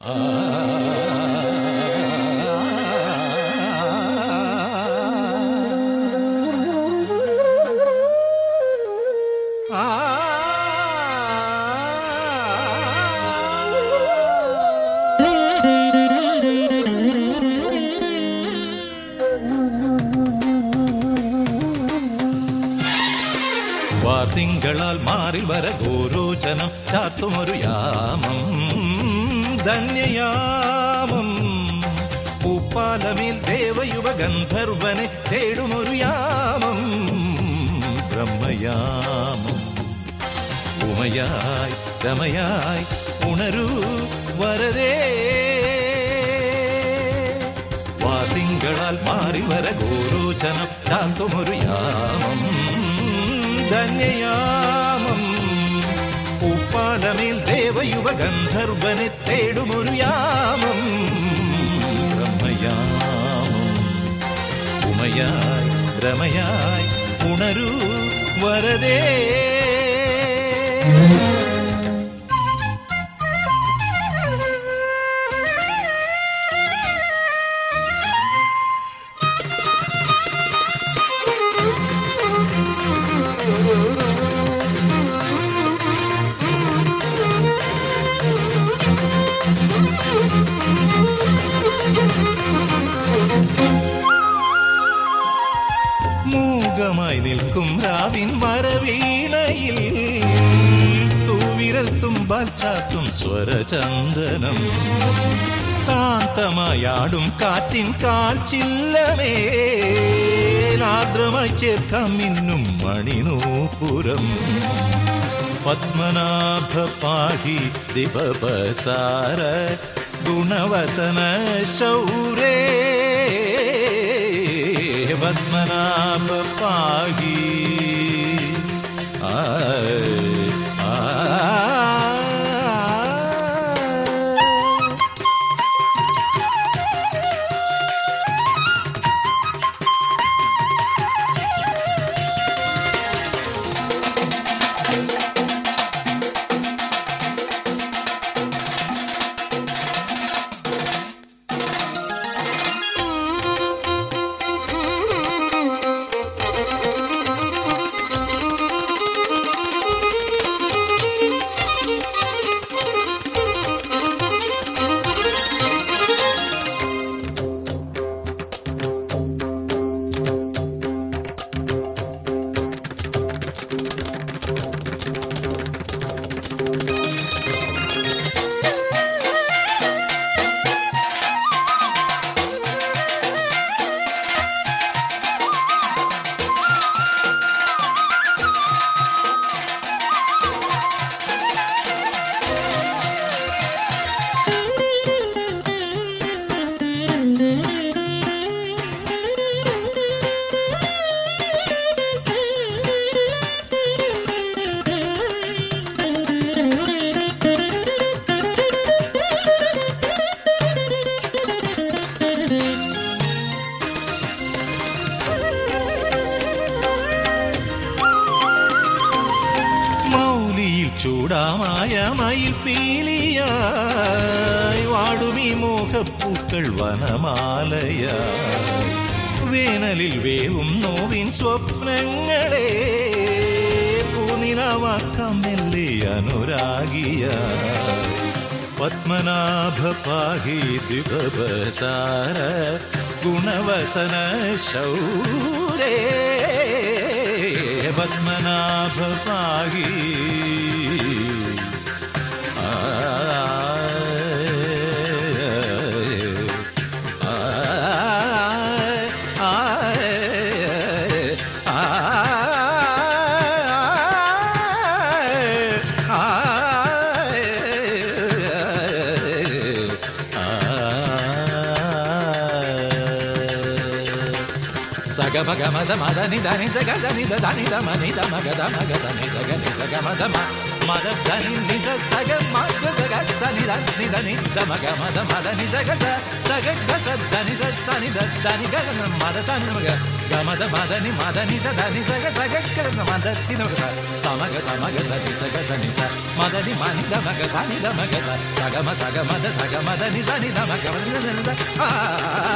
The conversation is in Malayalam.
വാർത്തിങ്കളാൽ മാറിൽ വര ഗോരോചനം ചാർത്തുമൊരു യാമം ധന്യയാമം പൂപ്പാലമേൽ ദേവയുവ ഗന്ധർവനെ തേടുമൊരു യാമം ബ്രഹ്മയാമം ഉമയായി രമയായി ഉണരൂ വരദേ വാർത്തിങ്കളാൽ മാറിൽ വര ഗോരോചനം ചാർത്തുമൊരു യാമം ധന്യയാമം പൂപ്പാലമേൽ ദേവയുവ ഗന്ധർവനെ തേടുമൊരു യാമം ബ്രഹ്മയാമം ഉമയായി രമയായി ഉണരൂ വരദേ മൂകമായി നിൽക്കും രാവിൻ മരവീണയിൽ തൂവിരൽ തുമ്പാൽ ചാത്തും സ്വരചന്ദനം കാന്തമായാടും കാറ്റിൻ കാൽച്ചില്ലമേ ആർദ്രമായി ചേർക്കാം മിന്നും മണിനൂപുരം പത്മനാഭ പാഹി ദിവസാര ഗുണവസന ശൗരേ പത്മനാഭ പാഹി ചൂടാമായ മയിൽ പീലിയായി വാടുമീ മോഹപ്പൂക്കൾ വനമാലയായി വേനലിൽ വേവും നോവിൻ സ്വപ്നങ്ങളെ പൂനിലാവാക്കാം മെല്ലെ അനുരാഗിയായി പത്മനാഭ പാഹി ദിവസാര ഗുണവസന ശൗരേ പത്മനാഭ പാഹി సగ భగ మద మద నిదని సగ దని దని ద మని ద మగ ద మగ సని సగ ని సగ మద మద దని నిజ సగ మగ సగ సని దని దని ద మగ మద ని సగ సగ గ స దని స సని ద దని గ మద సని మగ గమద మదని మదని సదని సగ సగ మదని దమగ సమగ సమగ సని సగ సని స మదని మని దమగ సని దమగ స సగమ సగ మద సగ మదని సని దమగ ఆ